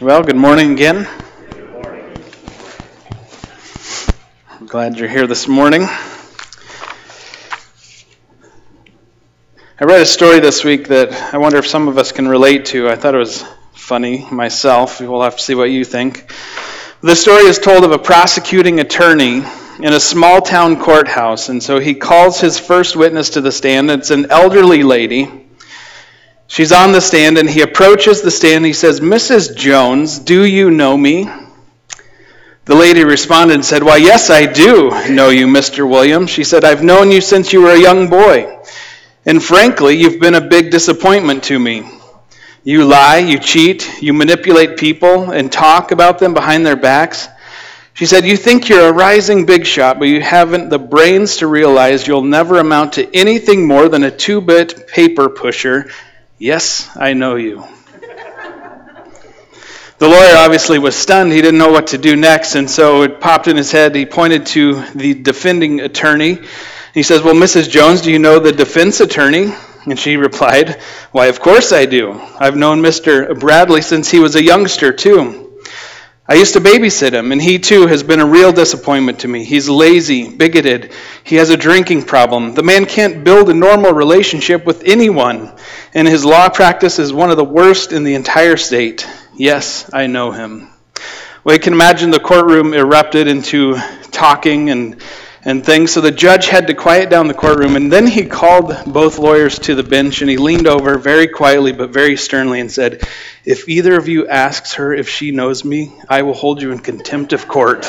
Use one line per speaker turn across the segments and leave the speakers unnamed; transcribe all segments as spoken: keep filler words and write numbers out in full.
Well, good morning again. I'm glad you're here this morning. I read a story this week that I wonder if some of us can relate to. I thought it was funny myself. We'll have to see what you think. The story is told of a prosecuting attorney in a small town courthouse, and so he calls his first witness to the stand. It's an elderly lady. She's on the stand, and he approaches the stand. He says, "Missus Jones, do you know me?" The lady responded and said, "Why, yes, I do know you, Mister Williams." She said, "I've known you since you were a young boy. And frankly, you've been a big disappointment to me. You lie, you cheat, you manipulate people and talk about them behind their backs." She said, "You think you're a rising big shot, but you haven't the brains to realize you'll never amount to anything more than a two-bit paper pusher. Yes, I know you." The lawyer obviously was stunned. He didn't know what to do next, and so it popped in his head. He pointed to the defending attorney. He says, "Well, Missus Jones, do you know the defense attorney?" And she replied, "Why, of course I do. I've known Mister Bradley since he was a youngster, too. I used to babysit him, and he, too, has been a real disappointment to me. He's lazy, bigoted. He has a drinking problem. The man can't build a normal relationship with anyone, and his law practice is one of the worst in the entire state. Yes, I know him." Well, you can imagine the courtroom erupted into talking and and things. So the judge had to quiet down the courtroom, and then he called both lawyers to the bench, and he leaned over very quietly but very sternly and said, "If either of you asks her if she knows me, I will hold you in contempt of court."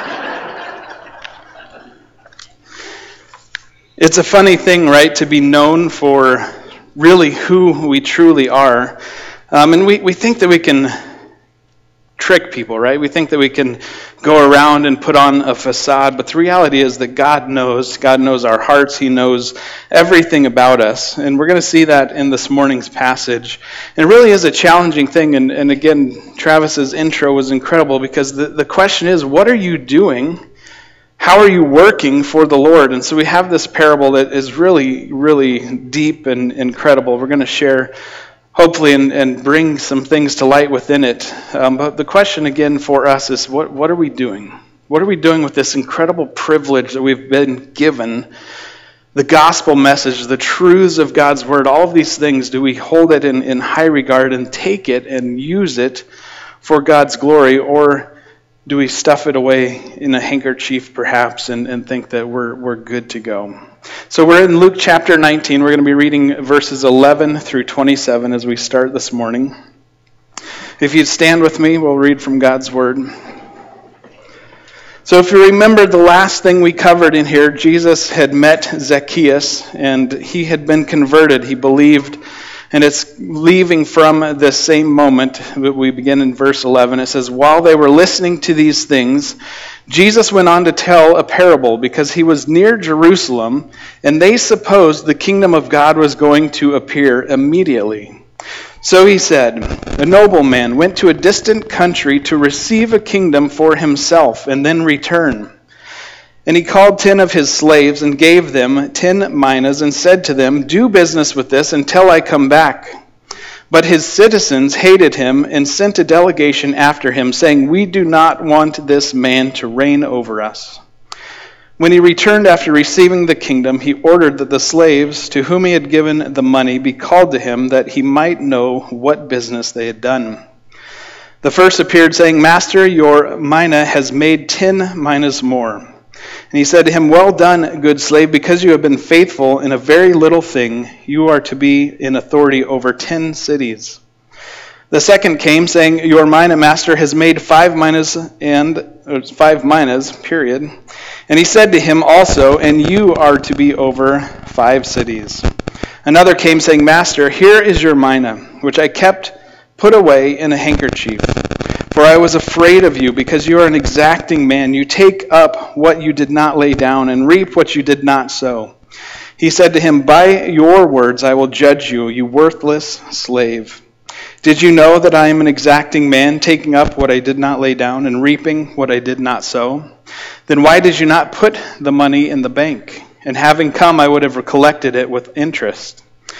It's a funny thing, right, to be known for really who we truly are. Um, and we, we think that we can trick people, right? We think that we can go around and put on a facade, but the reality is that God knows. God knows our hearts. He knows everything about us, and we're going to see that in this morning's passage. And it really is a challenging thing, and, and again, Travis's intro was incredible because the, the question is, what are you doing? How are you working for the Lord? And so we have this parable that is really, really deep and incredible. We're going to share hopefully, and, and bring some things to light within it. Um, but the question again for us is, what, what are we doing? What are we doing with this incredible privilege that we've been given? The gospel message, the truths of God's word, all of these things, do we hold it in, in high regard and take it and use it for God's glory? Or do we stuff it away in a handkerchief perhaps and, and think that we're we're good to go? So we're in Luke chapter nineteen. We're going to be reading verses eleven through twenty-seven as we start this morning. If you'd stand with me, we'll read from God's word. So if you remember the last thing we covered in here, Jesus had met Zacchaeus and he had been converted. He believed, and it's leaving from this same moment. We begin in verse eleven. It says, "While they were listening to these things, Jesus went on to tell a parable because he was near Jerusalem, and they supposed the kingdom of God was going to appear immediately. So he said, a nobleman went to a distant country to receive a kingdom for himself and then return. And he called ten of his slaves and gave them ten minas and said to them, 'Do business with this until I come back.' But his citizens hated him and sent a delegation after him, saying, 'We do not want this man to reign over us.' When he returned after receiving the kingdom, he ordered that the slaves to whom he had given the money be called to him, that he might know what business they had done. The first appeared, saying, 'Master, your mina has made ten minas more.' And he said to him, 'Well done, good slave, because you have been faithful in a very little thing, you are to be in authority over ten cities.' The second came, saying, 'Your mina, master, has made five minas and or five minas, period.' And he said to him also, 'And you are to be over five cities.' Another came, saying, 'Master, here is your mina, which I kept put away in a handkerchief. For I was afraid of you, because you are an exacting man. You take up what you did not lay down, and reap what you did not sow.' He said to him, 'By your words I will judge you, you worthless slave. Did you know that I am an exacting man, taking up what I did not lay down, and reaping what I did not sow? Then why did you not put the money in the bank? And having come, I would have collected it with interest.'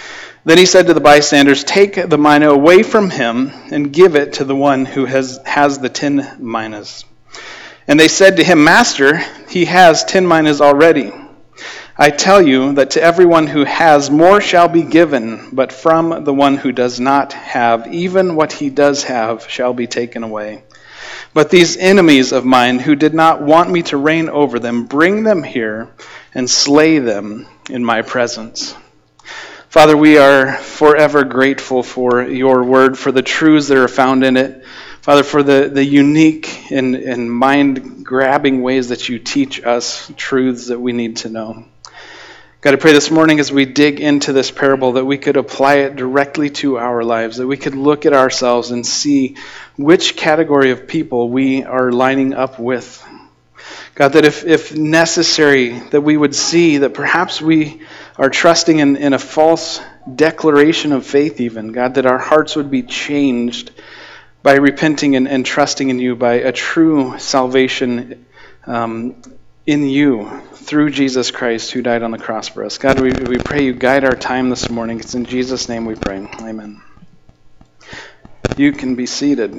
Then he said to the bystanders, "Take the mina away from him and give it to the one who has, has the ten minas." And they said to him, "Master, he has ten minas already. I tell you that to everyone who has, more shall be given, but from the one who does not have, even what he does have shall be taken away. But these enemies of mine who did not want me to reign over them, bring them here and slay them in my presence." Father, we are forever grateful for your word, for the truths that are found in it. Father, for the, the unique and, and mind-grabbing ways that you teach us truths that we need to know. God, I pray this morning as we dig into this parable that we could apply it directly to our lives, that we could look at ourselves and see which category of people we are lining up with. God, that if, if necessary, that we would see that perhaps we are trusting in, in a false declaration of faith even. God, that our hearts would be changed by repenting and, and trusting in you, by a true salvation um, in you through Jesus Christ who died on the cross for us. God, we, we pray you guide our time this morning. It's in Jesus' name we pray. Amen. You can be seated.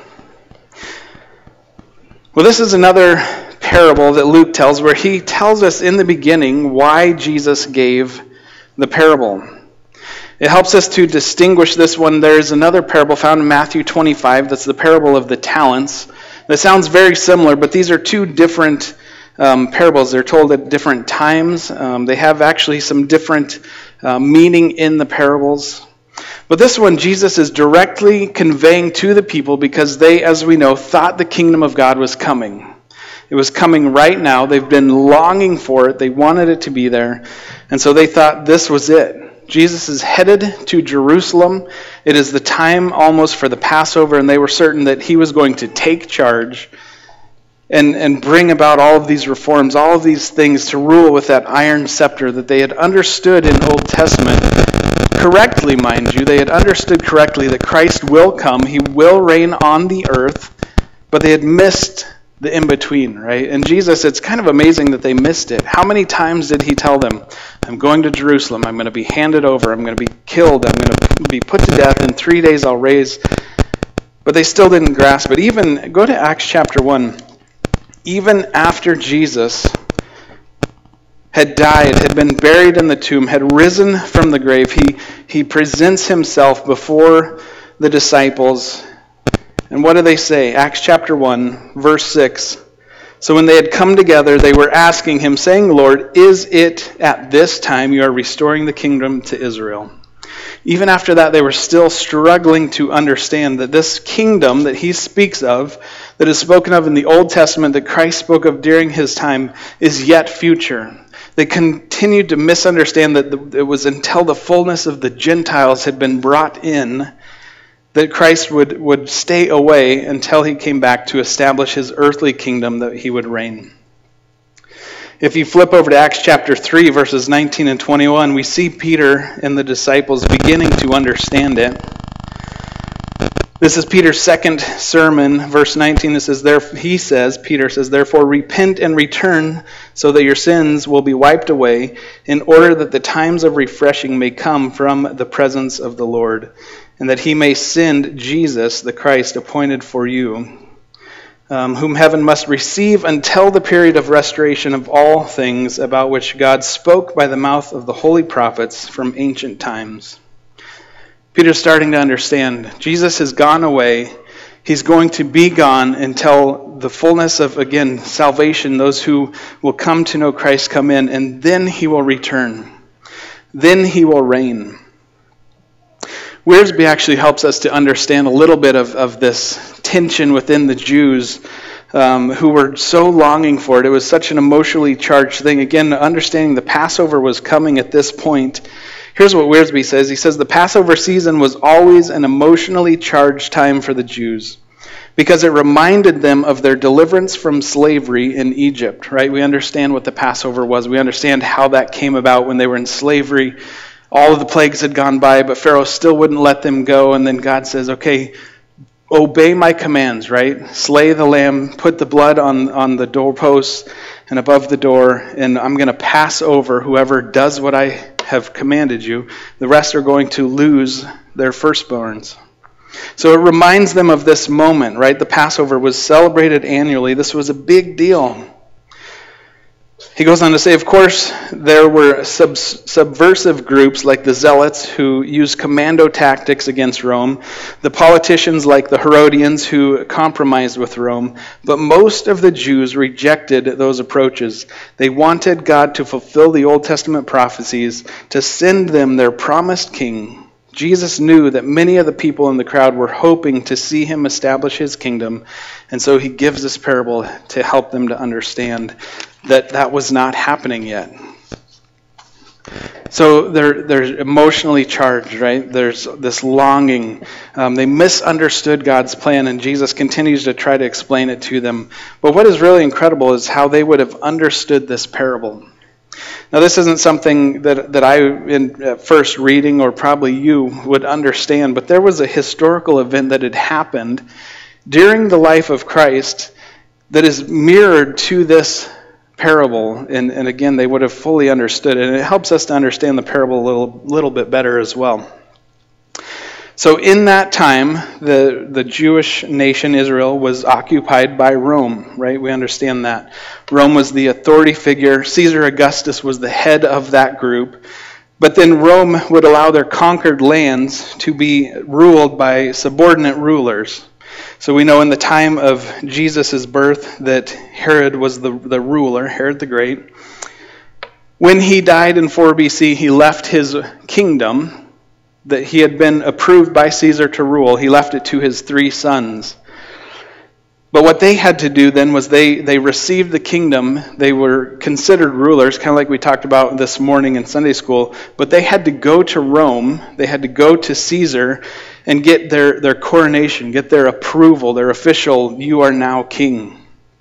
Well, this is another parable that Luke tells where he tells us in the beginning why Jesus gave the parable. It helps us to distinguish this one. There's another parable found in Matthew twenty-five. That's the parable of the talents. That sounds very similar, but these are two different um, parables. They're told at different times. Um, they have actually some different uh, meaning in the parables. But this one, Jesus is directly conveying to the people because they, as we know, thought the kingdom of God was coming. It was coming right now. They've been longing for it. They wanted it to be there. And so they thought this was it. Jesus is headed to Jerusalem. It is the time almost for the Passover, and they were certain that he was going to take charge and, and bring about all of these reforms, all of these things to rule with that iron scepter that they had understood in Old Testament. Correctly, mind you, they had understood correctly that Christ will come. He will reign on the earth, but they had missed the in-between, right? And Jesus, it's kind of amazing that they missed it. How many times did he tell them, I'm going to Jerusalem, I'm going to be handed over, I'm going to be killed, I'm going to be put to death, in three days I'll raise. But they still didn't grasp it. Even, go to Acts chapter one. Even after Jesus had died, had been buried in the tomb, had risen from the grave, he, he presents himself before the disciples. And what do they say? Acts chapter one, verse six. So when they had come together, they were asking him, saying, Lord, is it at this time you are restoring the kingdom to Israel? Even after that, they were still struggling to understand that this kingdom that he speaks of, that is spoken of in the Old Testament, that Christ spoke of during his time, is yet future. They continued to misunderstand that it was until the fullness of the Gentiles had been brought in that Christ would, would stay away until he came back to establish his earthly kingdom, that he would reign. If you flip over to Acts chapter three, verses nineteen and twenty-one, we see Peter and the disciples beginning to understand it. This is Peter's second sermon, verse nineteen. It says, there, he says, Peter says, therefore repent and return so that your sins will be wiped away, in order that the times of refreshing may come from the presence of the Lord, and that he may send Jesus, the Christ, appointed for you, um, whom heaven must receive until the period of restoration of all things, about which God spoke by the mouth of the holy prophets from ancient times. Peter's starting to understand. Jesus has gone away. He's going to be gone until the fullness of, again, salvation, those who will come to know Christ come in, and then he will return. Then he will reign. Wiersbe actually helps us to understand a little bit of, of this tension within the Jews um, who were so longing for it. It was such an emotionally charged thing. Again, understanding the Passover was coming at this point. Here's what Wiersbe says. He says, the Passover season was always an emotionally charged time for the Jews because it reminded them of their deliverance from slavery in Egypt, right? We understand what the Passover was. We understand how that came about when they were in slavery. All of the plagues had gone by, but Pharaoh still wouldn't let them go. And then God says, okay, obey my commands, right? Slay the lamb, put the blood on, on the doorposts and above the door, and I'm going to pass over whoever does what I have commanded you. The rest are going to lose their firstborns. So it reminds them of this moment, right? The Passover was celebrated annually. This was a big deal. He goes on to say, of course, there were sub- subversive groups like the Zealots who used commando tactics against Rome, the politicians like the Herodians who compromised with Rome, but most of the Jews rejected those approaches. They wanted God to fulfill the Old Testament prophecies, to send them their promised king. Jesus knew that many of the people in the crowd were hoping to see him establish his kingdom, and so he gives this parable to help them to understand that that was not happening yet. So they're they're emotionally charged, right? There's this longing. Um, they misunderstood God's plan, and Jesus continues to try to explain it to them. But what is really incredible is how they would have understood this parable. Now, this isn't something that, that I, in at first reading, or probably you, would understand, but there was a historical event that had happened during the life of Christ that is mirrored to this parable, and, and again, they would have fully understood it, and it helps us to understand the parable a little, little bit better as well. So in that time, the, the Jewish nation, Israel, was occupied by Rome, right? We understand that. Rome was the authority figure. Caesar Augustus was the head of that group. But then Rome would allow their conquered lands to be ruled by subordinate rulers. So we know in the time of Jesus' birth that Herod was the, the ruler, Herod the Great. When he died in four B C, he left his kingdom that he had been approved by Caesar to rule. He left it to his three sons. But what they had to do then was they, they received the kingdom. They were considered rulers, kind of like we talked about this morning in Sunday school. But they had to go to Rome. They had to go to Caesar and get their, their coronation, get their approval, their official, you are now king.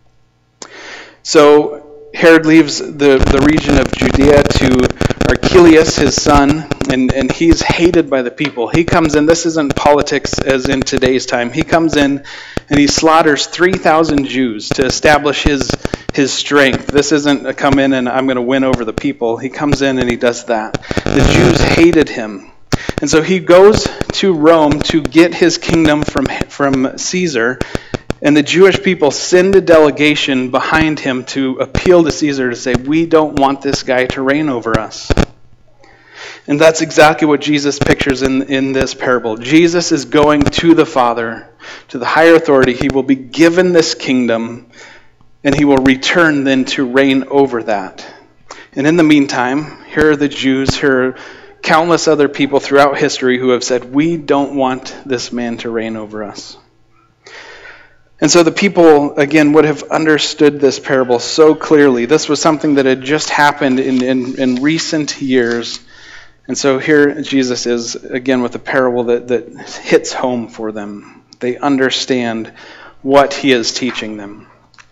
So Herod leaves the, the region of Judea to Archelaus, his son, and, and he's hated by the people. He comes in, this isn't politics as in today's time. He comes in and he slaughters three thousand Jews to establish his, his strength. This isn't a come in and I'm going to win over the people. He comes in and he does that. The Jews hated him. And so he goes to Rome to get his kingdom from, from Caesar. And the Jewish people send a delegation behind him to appeal to Caesar to say, we don't want this guy to reign over us. And that's exactly what Jesus pictures in, in this parable. Jesus is going to the Father, to the higher authority. He will be given this kingdom, and he will return then to reign over that. And in the meantime, here are the Jews, here are countless other people throughout history who have said, we don't want this man to reign over us. And so the people, again, would have understood this parable so clearly. This was something that had just happened in, in, in recent years. And so here Jesus is, again, with a parable that, that hits home for them. They understand what he is teaching them.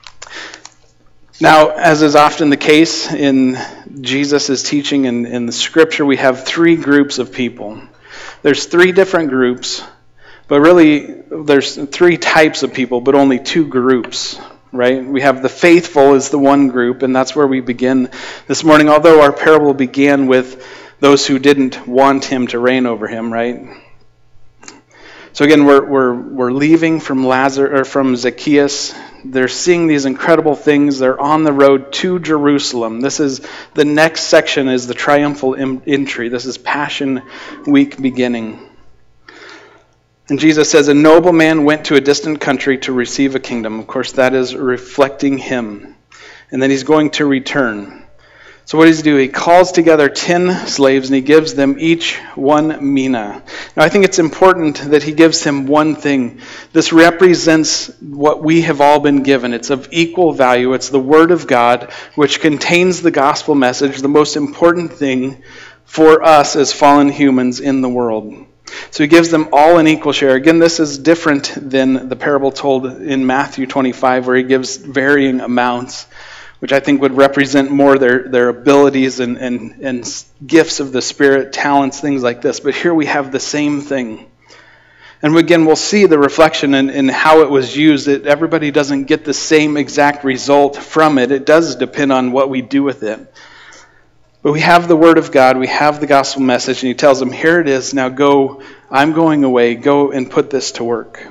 Now, as is often the case in Jesus' teaching in, in the scripture, we have three groups of people. There's three different groups. But really, there's three types of people, but only two groups, right? We have the faithful is the one group, and that's where we begin this morning, although our parable began with those who didn't want him to reign over him, right? So again, we're we're we're leaving from Lazarus or from Zacchaeus. They're seeing these incredible things. They're on the road to Jerusalem. This is the next section is the triumphal entry. This is Passion Week beginning. And Jesus says, a nobleman went to a distant country to receive a kingdom. Of course, that is reflecting him. And then he's going to return. So what does he do? He calls together ten slaves and he gives them each one mina. Now I think it's important that he gives him one thing. This represents what we have all been given. It's of equal value. It's the Word of God, which contains the gospel message, the most important thing for us as fallen humans in the world. So he gives them all an equal share. Again, this is different than the parable told in Matthew twenty-five, where he gives varying amounts, which I think would represent more their, their abilities and, and, and gifts of the Spirit, talents, things like this. But here we have the same thing. And again, we'll see the reflection in, in how it was used. It, everybody doesn't get the same exact result from it. It does depend on what we do with it. But we have the Word of God, we have the gospel message, and he tells them, here it is, now go, I'm going away, go and put this to work.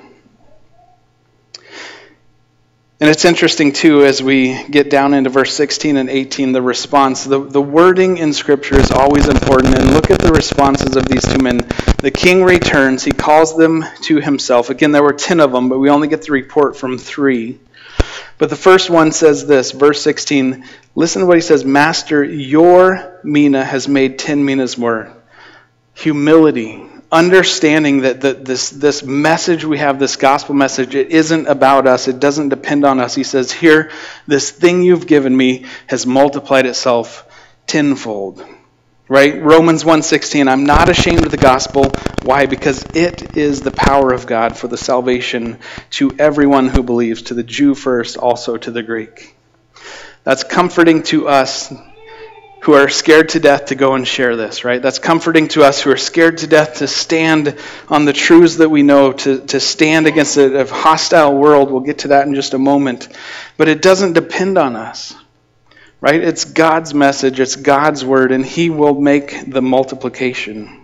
And it's interesting, too, as we get down into verse sixteen and eighteen, the response. The, the wording in Scripture is always important. And look at the responses of these two men. The king returns. He calls them to himself. Again, there were ten of them, but we only get the report from three. But the first one says this, verse sixteen. Listen to what he says. Master, your mina has made ten minas more. Humility. Understanding that the, this, this message we have, this gospel message, it isn't about us. It doesn't depend on us. He says, here, this thing you've given me has multiplied itself tenfold. Right? Romans one sixteen, I'm not ashamed of the gospel. Why? Because it is the power of God for the salvation to everyone who believes, to the Jew first, also to the Greek. That's comforting to us who are scared to death to go and share this, right? That's comforting to us who are scared to death to stand on the truths that we know, to, to stand against a, a hostile world. We'll get to that in just a moment. But it doesn't depend on us, right? It's God's message, it's God's word, and he will make the multiplication.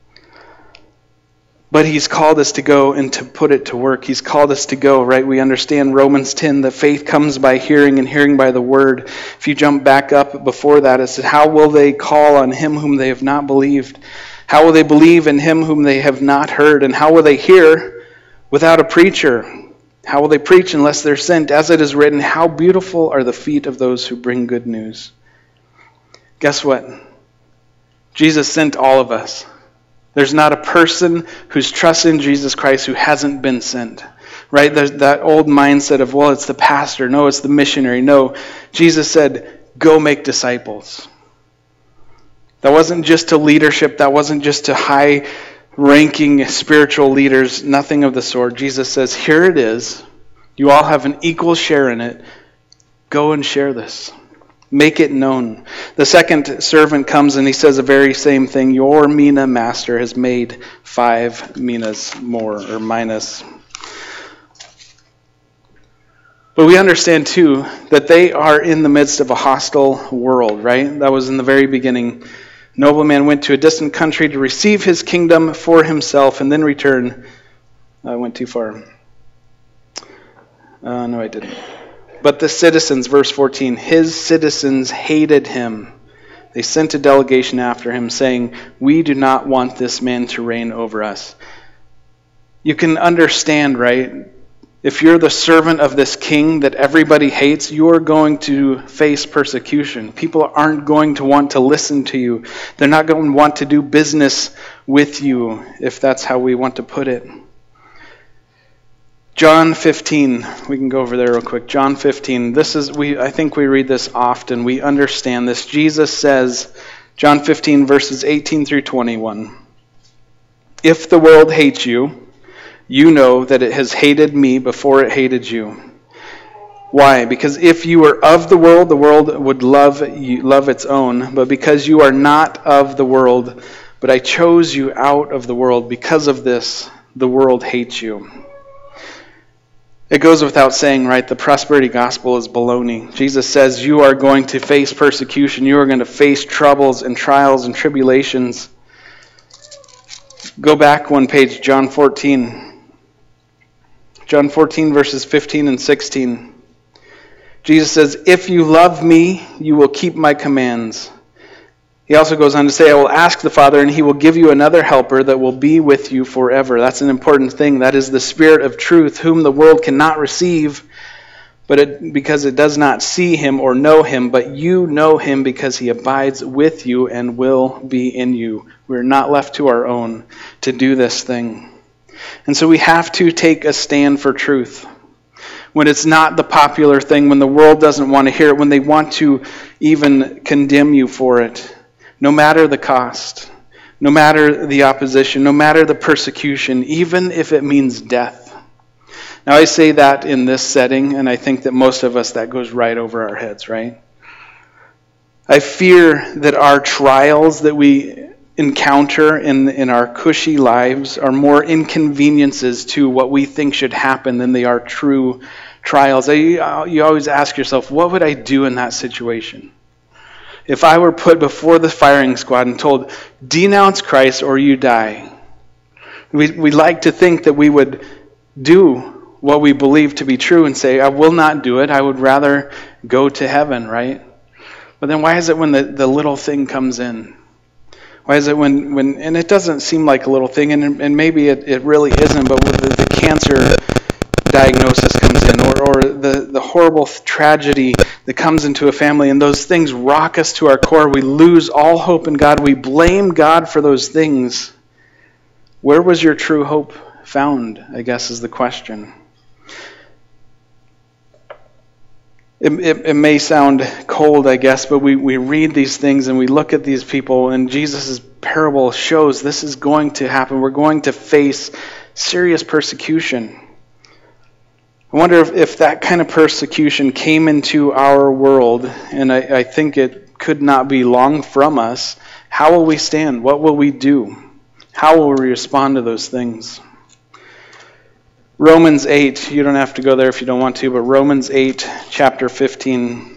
But he's called us to go and to put it to work. He's called us to go, right? We understand Romans ten, that faith comes by hearing and hearing by the word. If you jump back up before that, it said, how will they call on him whom they have not believed? How will they believe in him whom they have not heard? And how will they hear without a preacher? How will they preach unless they're sent? As it is written, how beautiful are the feet of those who bring good news. Guess what? Jesus sent all of us. There's not a person who's trusted in Jesus Christ who hasn't been sent, right? There's that old mindset of, well, it's the pastor. No, it's the missionary. No, Jesus said, go make disciples. That wasn't just to leadership. That wasn't just to high-ranking spiritual leaders. Nothing of the sort. Jesus says, here it is. You all have an equal share in it. Go and share this. Make it known. The second servant comes and he says the very same thing. Your mina, master, has made five minas more, or minus. But we understand too that they are in the midst of a hostile world, right? That was in the very beginning. Nobleman went to a distant country to receive his kingdom for himself and then return. I went too far. Uh, no, I didn't. But the citizens, verse fourteen, his citizens hated him. They sent a delegation after him saying, we do not want this man to reign over us. You can understand, right? If you're the servant of this king that everybody hates, you're going to face persecution. People aren't going to want to listen to you. They're not going to want to do business with you, if that's how we want to put it. John fifteen, we can go over there real quick. John fifteen, this is, we I think we read this often. We understand this. Jesus says, John fifteen, verses eighteen through twenty-one, if the world hates you, you know that it has hated me before it hated you. Why? Because if you were of the world, the world would love you, love its own. But because you are not of the world, but I chose you out of the world, because of this, the world hates you. It goes without saying, right? The prosperity gospel is baloney. Jesus says you are going to face persecution. You are going to face troubles and trials and tribulations. Go back one page, John fourteen. John fourteen, verses fifteen and sixteen. Jesus says, if you love me, you will keep my commands. He also goes on to say, I will ask the Father, and he will give you another helper that will be with you forever. That's an important thing. That is the Spirit of truth, whom the world cannot receive, but it, because it does not see him or know him, but you know him because he abides with you and will be in you. We're not left to our own to do this thing. And so we have to take a stand for truth. When it's not the popular thing, when the world doesn't want to hear it, when they want to even condemn you for it. No matter the cost, no matter the opposition, no matter the persecution, even if it means death. Now I say that in this setting, and I think that most of us, that goes right over our heads, right? I fear that our trials that we encounter in, in our cushy lives are more inconveniences to what we think should happen than they are true trials. I, you always ask yourself, what would I do in that situation? If I were put before the firing squad and told, denounce Christ or you die, we, we like to think that we would do what we believe to be true and say, I will not do it. I would rather go to heaven, right? But then why is it when the, the little thing comes in? Why is it when, when and it doesn't seem like a little thing, and, and maybe it, it really isn't, but when the, the cancer diagnosis comes in, or, or the, the horrible tragedy that comes into a family, and those things rock us to our core, we lose all hope in God, we blame God for those things. Where was your true hope found, I guess is the question. It, it, it may sound cold, I guess, but we, we read these things and we look at these people, and Jesus' parable shows this is going to happen. We're going to face serious persecution. I wonder if, if that kind of persecution came into our world, and I, I think it could not be long from us. How will we stand? What will we do? How will we respond to those things? Romans eight, you don't have to go there if you don't want to, but Romans eight, chapter fifteen,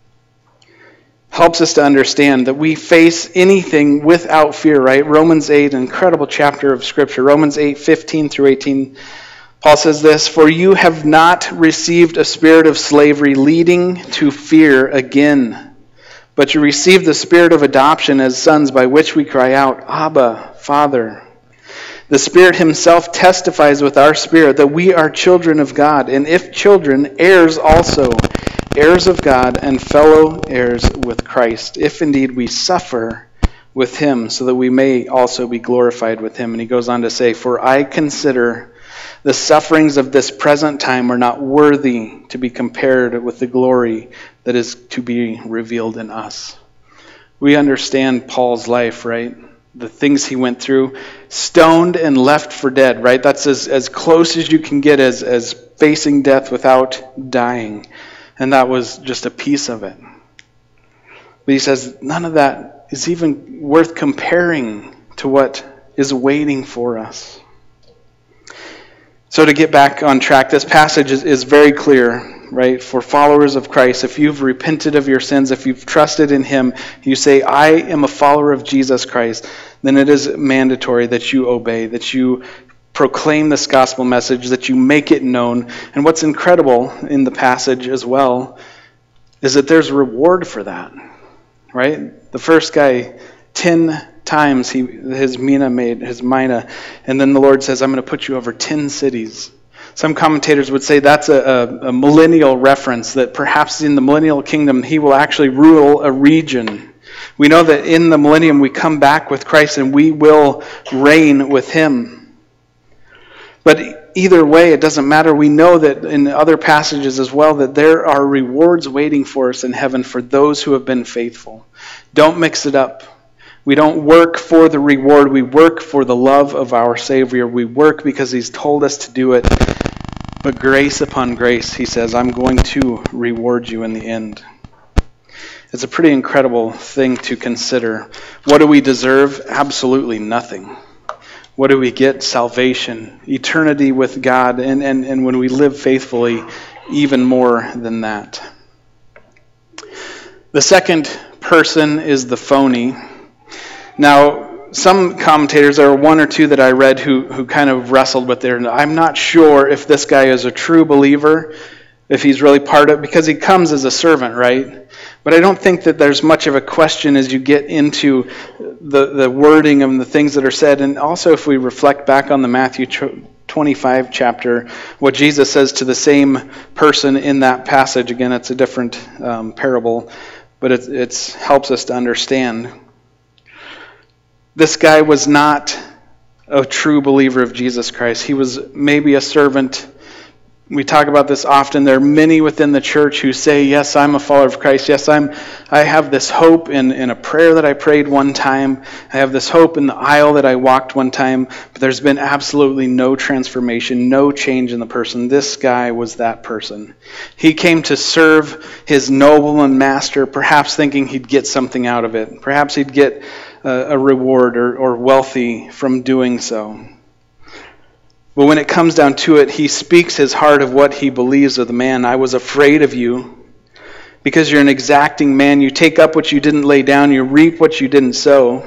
helps us to understand that we face anything without fear, right? Romans eight, an incredible chapter of Scripture. Romans eight, fifteen through eighteen, Paul says this, for you have not received a spirit of slavery leading to fear again, but you received the spirit of adoption as sons, by which we cry out, Abba, Father. The Spirit himself testifies with our spirit that we are children of God, and if children, heirs also, heirs of God and fellow heirs with Christ, if indeed we suffer with him, so that we may also be glorified with him. And he goes on to say, for I consider the sufferings of this present time are not worthy to be compared with the glory that is to be revealed in us. We understand Paul's life, right? The things he went through, stoned and left for dead, right? That's as, as close as you can get as, as facing death without dying. And that was just a piece of it. But he says none of that is even worth comparing to what is waiting for us. So to get back on track, this passage is, is very clear, right? For followers of Christ, if you've repented of your sins, if you've trusted in him, you say, I am a follower of Jesus Christ, then it is mandatory that you obey, that you proclaim this gospel message, that you make it known. And what's incredible in the passage as well is that there's reward for that, right? The first guy, ten times he his mina made, his mina, and then the Lord says, I'm going to put you over ten cities. Some commentators would say that's a, a, a millennial reference, that perhaps in the millennial kingdom he will actually rule a region. We know that in the millennium we come back with Christ and we will reign with him. But either way, it doesn't matter. We know that in other passages as well that there are rewards waiting for us in heaven for those who have been faithful. Don't mix it up. We don't work for the reward. We work for the love of our Savior. We work because he's told us to do it. But grace upon grace, he says, I'm going to reward you in the end. It's a pretty incredible thing to consider. What do we deserve? Absolutely nothing. What do we get? Salvation, eternity with God, and, and, and when we live faithfully, even more than that. The second person is the phony. Now, some commentators, there are one or two that I read who, who kind of wrestled with it. I'm not sure if this guy is a true believer, if he's really part of it, because he comes as a servant, right? But I don't think that there's much of a question as you get into the, the wording and the things that are said. And also if we reflect back on the Matthew twenty-five chapter, what Jesus says to the same person in that passage. Again, it's a different um, parable, but it it's, helps us to understand. This guy was not a true believer of Jesus Christ. He was maybe a servant. We talk about this often. There are many within the church who say, yes, I'm a follower of Christ. Yes, I'm. I have this hope in, in a prayer that I prayed one time. I have this hope in the aisle that I walked one time. But there's been absolutely no transformation, no change in the person. This guy was that person. He came to serve his nobleman master, perhaps thinking he'd get something out of it. Perhaps he'd get a reward or, or wealthy from doing so. But when it comes down to it, he speaks his heart of what he believes of the man. I was afraid of you. Because you're an exacting man, you take up what you didn't lay down, you reap what you didn't sow.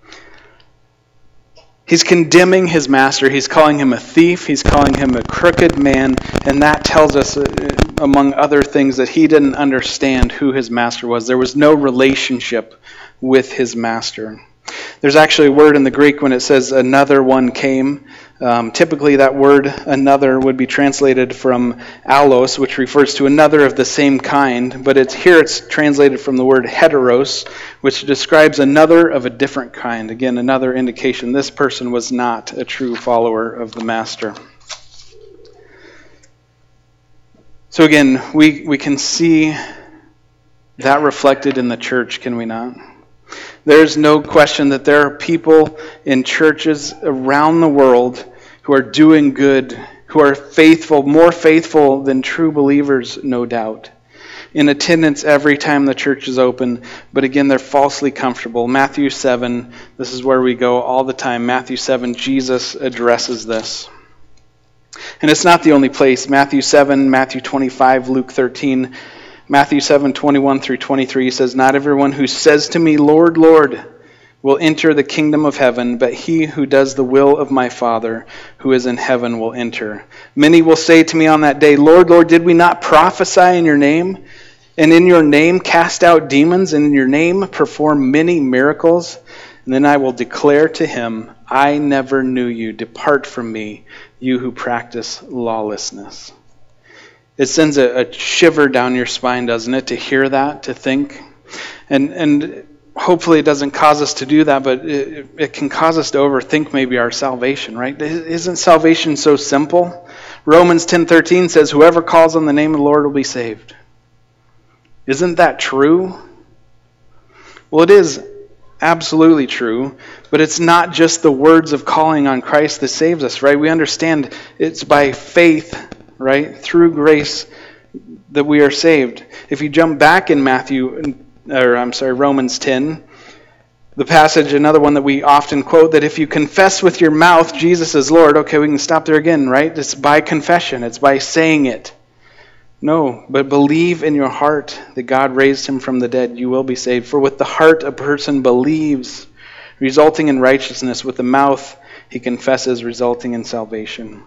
He's condemning his master. He's calling him a thief. He's calling him a crooked man. And that tells us, among other things, that he didn't understand who his master was. There was no relationship with his master. There's actually a word in the Greek when it says another one came. Um, typically that word another would be translated from allos, which refers to another of the same kind, but it's here it's translated from the word heteros, which describes another of a different kind. Again, another indication this person was not a true follower of the master. So again, we, we can see that reflected in the church, can we not? There's no question that there are people in churches around the world who are doing good, who are faithful, more faithful than true believers, no doubt, in attendance every time the church is open, but again, they're falsely comfortable. Matthew seven, this is where we go all the time. Matthew seven, Jesus addresses this. And it's not the only place. Matthew seven, Matthew twenty-five, Luke thirteen, Matthew seven, twenty-one through twenty-three says, "Not everyone who says to me, 'Lord, Lord,' will enter the kingdom of heaven, but he who does the will of my Father who is in heaven will enter. Many will say to me on that day, 'Lord, Lord, did we not prophesy in your name? And in your name cast out demons, and in your name perform many miracles?' And then I will declare to him, 'I never knew you. Depart from me, you who practice lawlessness.'" It sends a, a shiver down your spine, doesn't it, to hear that, to think? And and hopefully it doesn't cause us to do that, but it, it can cause us to overthink maybe our salvation, right? Isn't salvation so simple? Romans ten thirteen says, "Whoever calls on the name of the Lord will be saved." Isn't that true? Well, it is absolutely true, but it's not just the words of calling on Christ that saves us, right? We understand it's by faith, right, through grace that we are saved. If you jump back in Matthew, or I'm sorry, Romans ten, the passage, another one that we often quote, that if you confess with your mouth Jesus is Lord, okay, we can stop there again, right? It's by confession. It's by saying it. No, but believe in your heart that God raised him from the dead, you will be saved. For with the heart a person believes, resulting in righteousness. With the mouth he confesses, resulting in salvation.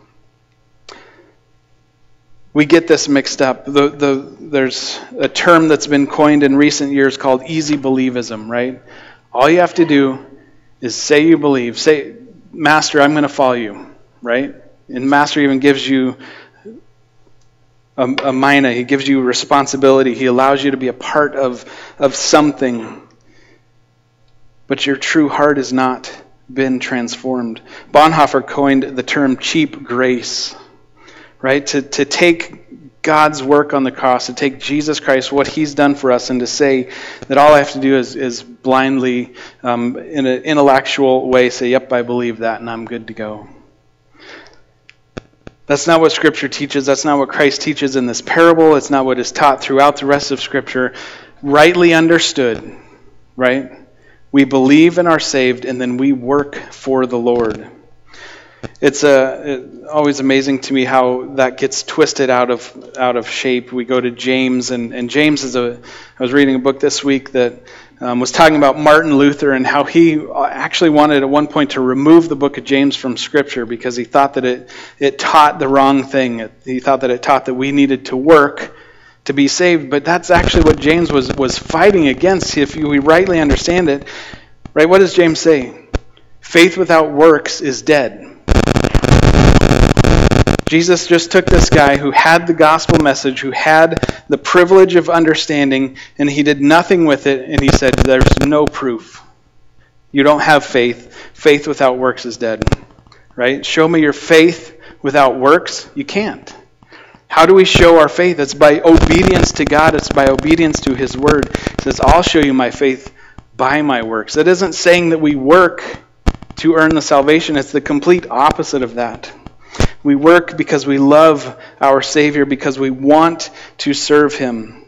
We get this mixed up. The, the, there's a term that's been coined in recent years called easy believism, right? All you have to do is say you believe. Say, "Master, I'm going to follow you," right? And Master even gives you a, a mina. He gives you responsibility. He allows you to be a part of, of something. But your true heart has not been transformed. Bonhoeffer coined the term cheap grace. Right? To, to take God's work on the cross, to take Jesus Christ, what he's done for us, and to say that all I have to do is, is blindly, um, in an intellectual way, say, "Yep, I believe that, and I'm good to go." That's not what Scripture teaches. That's not what Christ teaches in this parable. It's not what is taught throughout the rest of Scripture. Rightly understood, right? We believe and are saved, and then we work for the Lord. It's uh, it, always amazing to me how that gets twisted out of out of shape. We go to James, and, and James is a. I was reading a book this week that um, was talking about Martin Luther and how he actually wanted at one point to remove the book of James from Scripture because he thought that it it taught the wrong thing. He thought that it taught that we needed to work to be saved. But that's actually what James was was fighting against. If we rightly understand it, right? What does James say? Faith without works is dead. Jesus just took this guy who had the gospel message, who had the privilege of understanding, and he did nothing with it, and he said, "There's no proof. You don't have faith. Faith without works is dead." Right? Show me your faith without works. You can't. How do we show our faith? It's by obedience to God. It's by obedience to his word. He says, "I'll show you my faith by my works." That isn't saying that we work to earn the salvation. It's the complete opposite of that. We work because we love our Savior, because we want to serve him.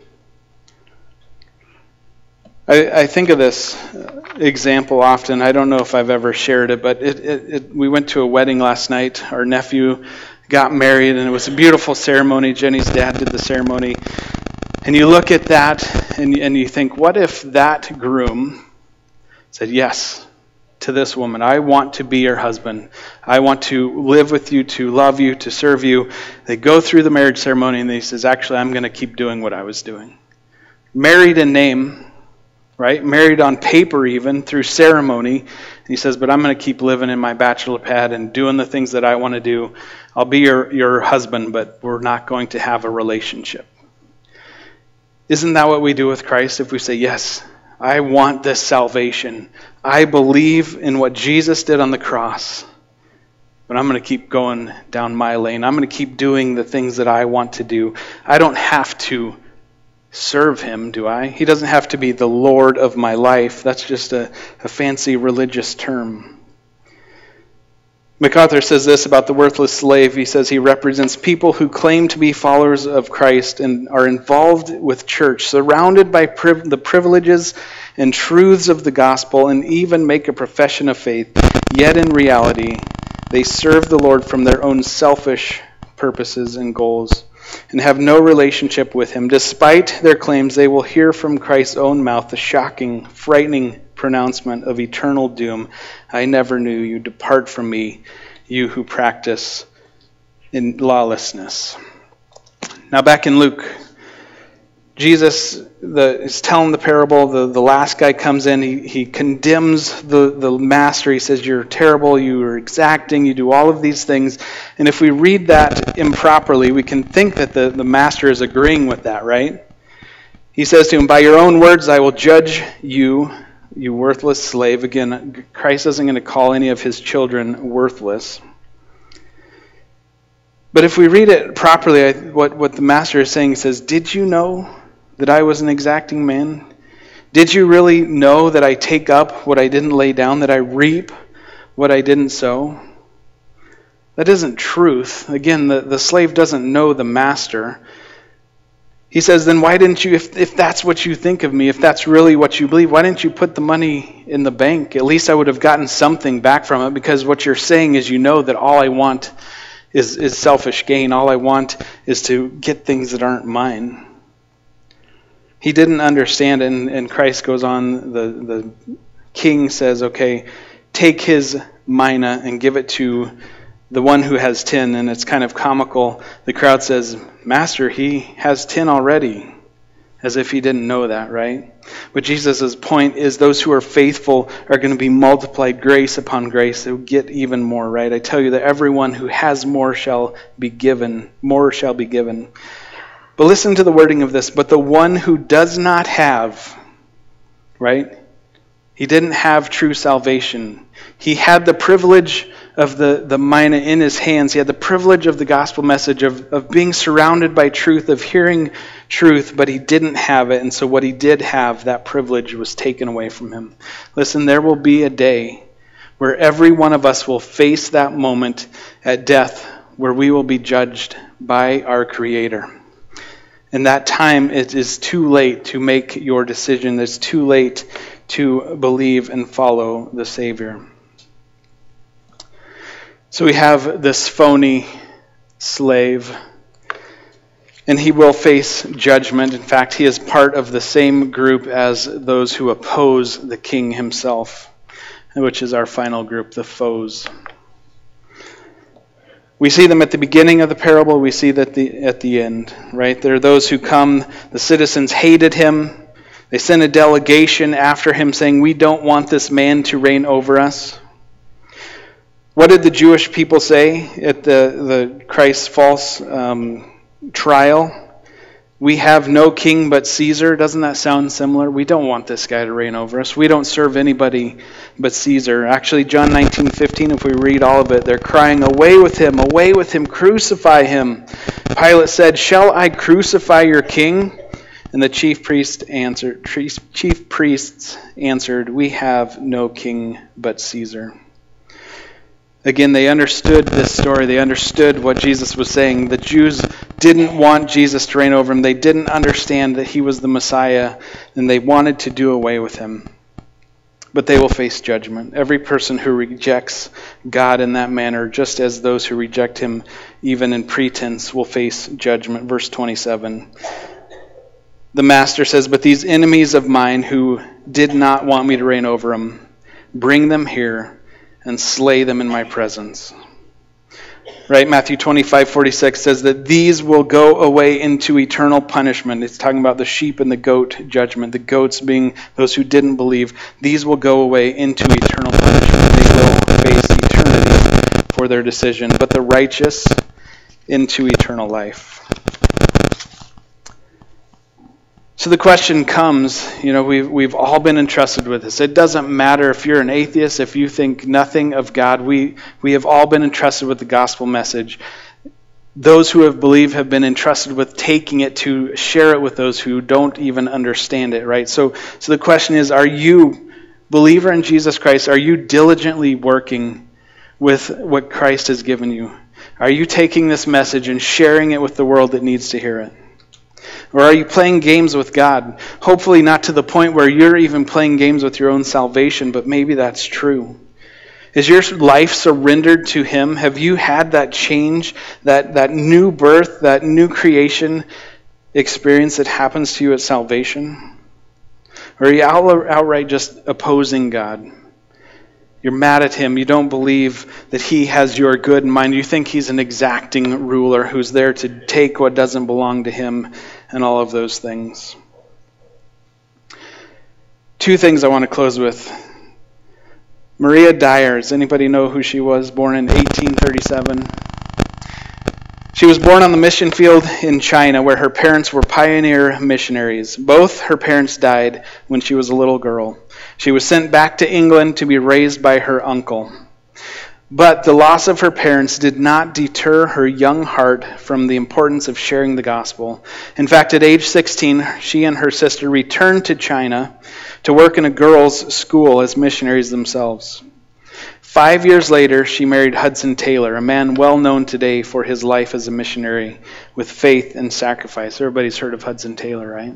I, I think of this example often. I don't know if I've ever shared it, but it, it, it, we went to a wedding last night. Our nephew got married, and it was a beautiful ceremony. Jenny's dad did the ceremony. And you look at that and, and you think, what if that groom said yes to this woman? I want to be your husband. I want to live with you, to love you, to serve you. They go through the marriage ceremony and he says, actually, I'm going to keep doing what I was doing. Married in name, right? Married on paper even, through ceremony. And he says, but I'm going to keep living in my bachelor pad and doing the things that I want to do. I'll be your, your husband, but we're not going to have a relationship. Isn't that what we do with Christ if we say, yes, I want this salvation. I believe in what Jesus did on the cross, but I'm going to keep going down my lane. I'm going to keep doing the things that I want to do. I don't have to serve him, do I? He doesn't have to be the Lord of my life. That's just a, a fancy religious term. MacArthur says this about the worthless slave. He says he represents people who claim to be followers of Christ and are involved with church, surrounded by priv- the privileges and truths of the gospel, and even make a profession of faith. Yet in reality, they serve the Lord from their own selfish purposes and goals and have no relationship with him. Despite their claims, they will hear from Christ's own mouth the shocking, frightening pronouncement of eternal doom. I never knew you. Depart from me, you who practice in lawlessness. Now back in Luke, Jesus the, is telling the parable. The, the last guy comes in. He, he condemns the, the master. He says, you're terrible. You are exacting. You do all of these things. And if we read that improperly, we can think that the, the master is agreeing with that, right? He says to him, by your own words I will judge you, you worthless slave. Again, Christ isn't going to call any of his children worthless. But if we read it properly, what, what the master is saying, he says, did you know that I was an exacting man? Did you really know that I take up what I didn't lay down, that I reap what I didn't sow? That isn't truth. Again, the, the slave doesn't know the master. He says, then why didn't you, if, if that's what you think of me, if that's really what you believe, why didn't you put the money in the bank? At least I would have gotten something back from it, because what you're saying is you know that all I want is, is selfish gain. All I want is to get things that aren't mine. He didn't understand, and, and Christ goes on, the, the king says, okay, take his mina and give it to the one who has ten, and it's kind of comical. The crowd says, Master, he has ten already, as if he didn't know that, right? But Jesus' point is those who are faithful are going to be multiplied grace upon grace. They'll get even more, right? I tell you that everyone who has more shall be given, more shall be given. But listen to the wording of this, but the one who does not have, right? He didn't have true salvation. He had the privilege of the, the mina in his hands. He had the privilege of the gospel message, of, of being surrounded by truth, of hearing truth, but he didn't have it. And so what he did have, that privilege was taken away from him. Listen, there will be a day where every one of us will face that moment at death where we will be judged by our Creator. And that time it is too late to make your decision. It's too late to believe and follow the Savior. So we have this phony slave, and he will face judgment. In fact, he is part of the same group as those who oppose the king himself, which is our final group, the foes. We see them at the beginning of the parable. We see that the, at the end, right? There are those who come. The citizens hated him. They sent a delegation after him saying, we don't want this man to reign over us. What did the Jewish people say at the, the Christ's false um, trial? We have no king but Caesar. Doesn't that sound similar? We don't want this guy to reign over us. We don't serve anybody but Caesar. Actually, John nineteen fifteen, if we read all of it, they're crying, away with him, away with him, crucify him. Pilate said, shall I crucify your king? And the chief priests answered, chief priests answered, we have no king but Caesar. Again, they understood this story. They understood what Jesus was saying. The Jews didn't want Jesus to reign over them. They didn't understand that he was the Messiah, and they wanted to do away with him. But they will face judgment. Every person who rejects God in that manner, just as those who reject him even in pretense, will face judgment. Verse twenty-seven. the master says, "But these enemies of mine who did not want me to reign over them, bring them here and slay them in my presence." Right? Matthew twenty-five forty-six says that these will go away into eternal punishment. It's talking about the sheep and the goat judgment. The goats being those who didn't believe. These will go away into eternal punishment. They will face eternity for their decision. But the righteous into eternal life. So the question comes, you know, we've, we've all been entrusted with this. It doesn't matter if you're an atheist, if you think nothing of God. We, we have all been entrusted with the gospel message. Those who have believed have been entrusted with taking it to share it with those who don't even understand it, right? So, so the question is, are you, believer in Jesus Christ, are you diligently working with what Christ has given you? Are you taking this message and sharing it with the world that needs to hear it? Or are you playing games with God? Hopefully not to the point where you're even playing games with your own salvation, but maybe that's true. Is your life surrendered to Him? Have you had that change, that, that new birth, that new creation experience that happens to you at salvation? Or are you out, outright just opposing God? You're mad at Him. You don't believe that He has your good in mind. You think He's an exacting ruler who's there to take what doesn't belong to Him and all of those things. Two things I want to close with. Maria Dyer. Does anybody know who she was? Born in eighteen thirty-seven. She was born on the mission field in China where her parents were pioneer missionaries. Both her parents died when she was a little girl. She was sent back to England to be raised by her uncle. But the loss of her parents did not deter her young heart from the importance of sharing the gospel. In fact, at age sixteen, she and her sister returned to China to work in a girls' school as missionaries themselves. Five years later, she married Hudson Taylor, a man well known today for his life as a missionary with faith and sacrifice. Everybody's heard of Hudson Taylor, right?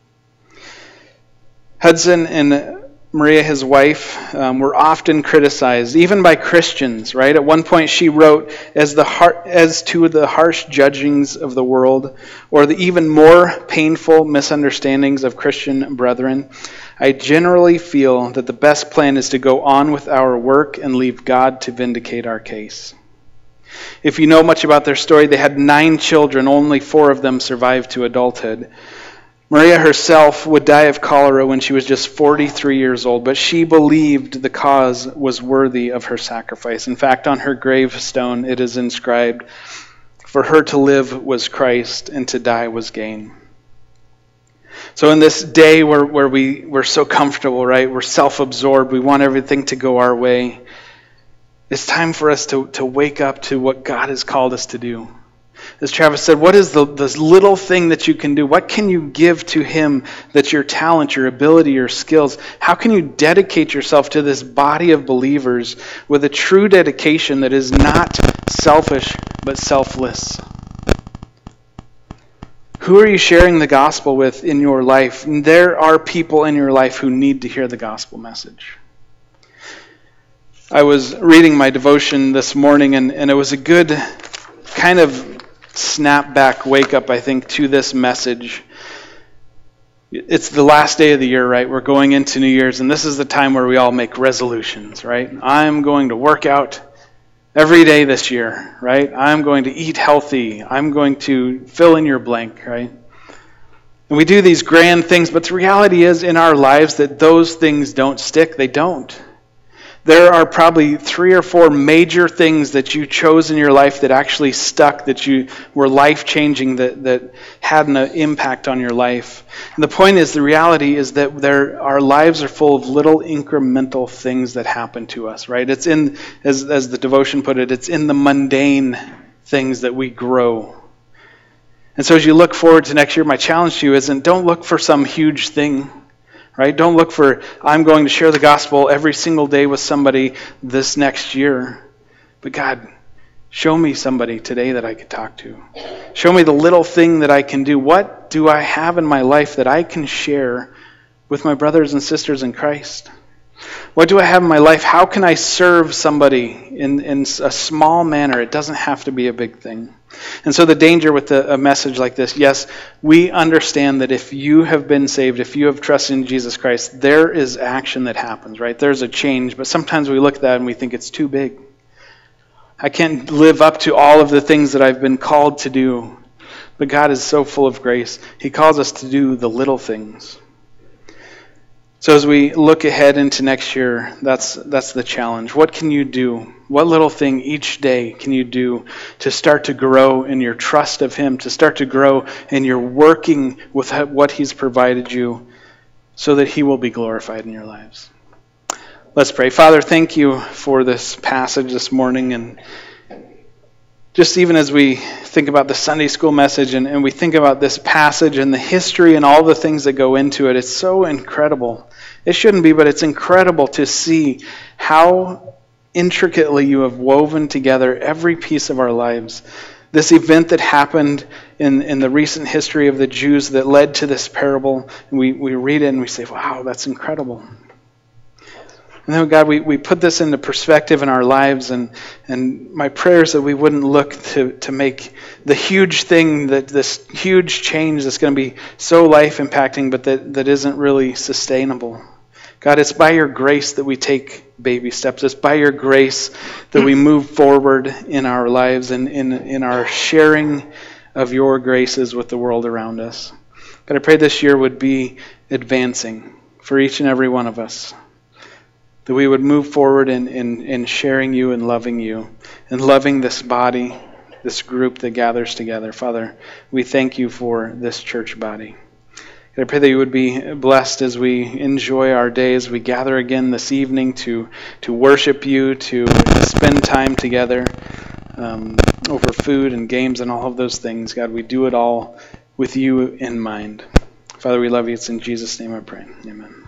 Hudson and Maria, his wife, um, were often criticized, even by Christians, right? At one point she wrote, as the har- as to the harsh judgings of the world, or the even more painful misunderstandings of Christian brethren, I generally feel that the best plan is to go on with our work and leave God to vindicate our case. If you know much about their story, they had nine children, only four of them survived to adulthood. Maria herself would die of cholera when she was just forty-three years old, but she believed the cause was worthy of her sacrifice. In fact, on her gravestone it is inscribed, "For her to live was Christ, and to die was gain." So in this day where, where we, we're so comfortable, right? We're self-absorbed. We want everything to go our way. It's time for us to, to wake up to what God has called us to do. As Travis said, what is the this little thing that you can do? What can you give to Him that's your talent, your ability, your skills? How can you dedicate yourself to this body of believers with a true dedication that is not selfish but selfless? Who are you sharing the gospel with in your life? And there are people in your life who need to hear the gospel message. I was reading my devotion this morning, and, and it was a good kind of snap back, wake up, I think, to this message. It's the last day of the year, right? We're going into New Year's, and this is the time where we all make resolutions, right? I'm going to work out every day this year, right? I'm going to eat healthy. I'm going to fill in your blank, right? And we do these grand things, but the reality is in our lives that those things don't stick. They don't. There are probably three or four major things that you chose in your life that actually stuck, that you were life-changing, that, that had an impact on your life. And the point is, the reality is that there, our lives are full of little incremental things that happen to us, right? It's in, as, as the devotion put it, it's in the mundane things that we grow. And so as you look forward to next year, my challenge to you isn't, don't look for some huge thing. Right? Don't look for, I'm going to share the gospel every single day with somebody this next year. But God, show me somebody today that I could talk to. Show me the little thing that I can do. What do I have in my life that I can share with my brothers and sisters in Christ? What do I have in my life? How can I serve somebody in, in a small manner? It doesn't have to be a big thing. And so the danger with a, a message like this, yes, we understand that if you have been saved, if you have trusted in Jesus Christ, there is action that happens, right? There's a change. But sometimes we look at that and we think it's too big. I can't live up to all of the things that I've been called to do. But God is so full of grace. He calls us to do the little things. So as we look ahead into next year, that's that's the challenge. What can you do? What little thing each day can you do to start to grow in your trust of Him, to start to grow in your working with what He's provided you so that He will be glorified in your lives? Let's pray. Father, thank you for this passage this morning. And just even as we think about the Sunday school message and, and we think about this passage and the history and all the things that go into it, it's so incredible. It shouldn't be, but it's incredible to see how intricately you have woven together every piece of our lives. This event that happened in, in the recent history of the Jews that led to this parable, and we, we read it and we say, wow, that's incredible. And then, God, we, we put this into perspective in our lives, and, and my prayer is that we wouldn't look to, to make the huge thing, that this huge change that's going to be so life-impacting, but that, that isn't really sustainable. God, it's by your grace that we take baby steps. It's by your grace that we move forward in our lives and in, in our sharing of your graces with the world around us. God, I pray this year would be advancing for each and every one of us. That we would move forward in, in, in sharing you and loving you and loving this body, this group that gathers together. Father, we thank you for this church body. I pray that you would be blessed as we enjoy our day, as we gather again this evening to, to worship you, to spend time together um, over food and games and all of those things. God, we do it all with you in mind. Father, we love you. It's in Jesus' name I pray. Amen.